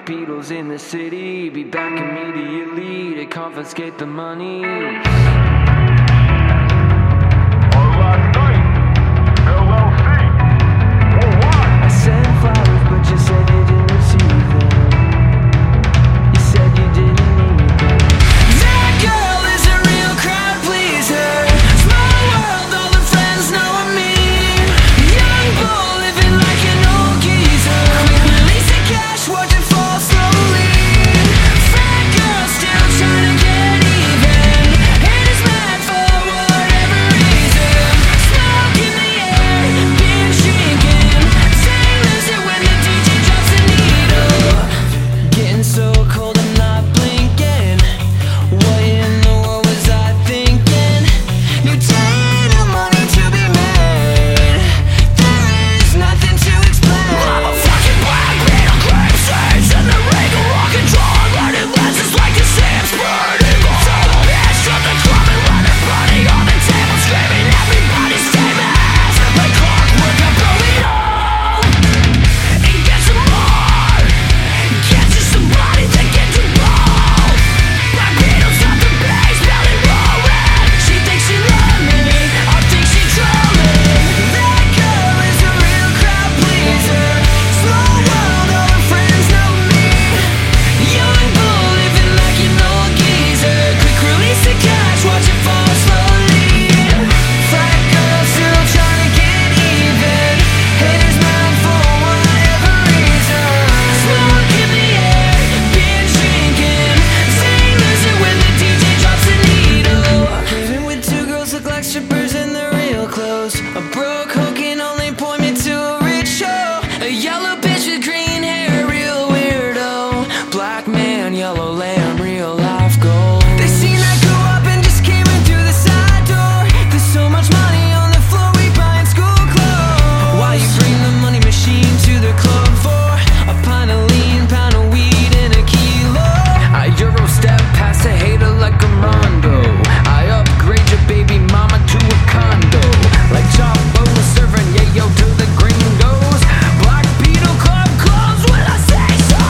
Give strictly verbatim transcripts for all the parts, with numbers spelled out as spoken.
Beatles in the city, be back immediately to confiscate the money. I sent flowers, but you said you didn't receive them. You said you didn't need them. That girl is a real crowd pleaser. Small world, all the friends know me. Young bull living like an old geezer. Quick release the cash, watch it fall slowly. Fat girl still trying to get even. Haters mad for whatever reason. Smoke in the air, been drinking. Say lose it when the D J drops the needle. Getting so cold I'm not blinking. What in the world was I thinking? New day, new money to be made. There is nothing to explain. I'm a fucking black beetle, grave sage in the ring of rock and roll. Running lenses like the Sam's burning. Total bitch, shut the club and let it burning on the table, screaming everybody's famous. Like clockwork, I blow it all and get some more. Get to somebody that get to roll. Black Beatles got the bass, belly rolling. She thinks she love me, I think she trolling. That girl is a real crowd pleaser. Small world, all her friends know me. Young bull living like an old geezer. Quick release the cash, watch it fall slowly. Fat girl still trying to get even. Haters mad for whatever reason. Smoke in the air, been drinking. Say lose it when the D J drops the needle. Living with two girls look like strippers and they're real close. A broke hoe can only point me to a rich show. A yellow bitch with green hair, real weirdo. Black man, yellow lamb, real life gold. They seen that go up and just came in through the side door. There's so much money on the floor, we buying school clothes. Why you bring the money machine to the club for? A pint of lean, pound of weed, and a kilo. I Euro step past a hater like a Mondo. I upgrade your baby mama to a condo. Like Chapo serving yayo to the gringos. Black Beetle Club close when I say so.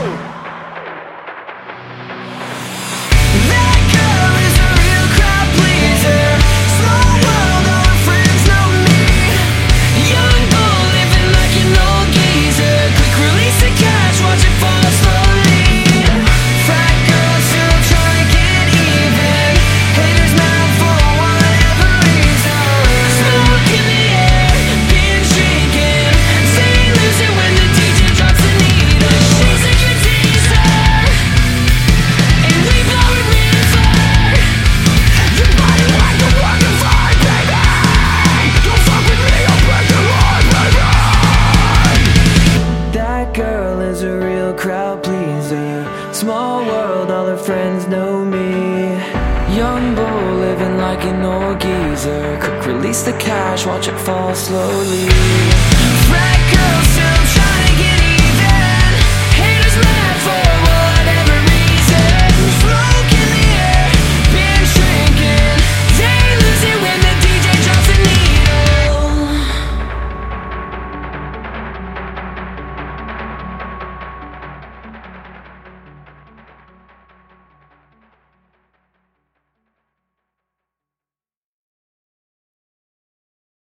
That girl is a real crowd pleaser. Small world, all her friends know me. Young bull living like an old geezer. Quick release the cash, watch it fall slowly. Fat girl still trying to get even. Haters mad for whatever reason. Smoke in the air, been drinking. Say lose it when the D J drops the needle. She's a good teaser, and we blow it river. Your body like a work of art, baby. Don't fuck with me, I'll break your heart, baby. That girl is a real crowd pleaser. Small world, all her friends know me. Young bull living like an old geezer. Quick release the cash, watch it fall slowly. Fat girl still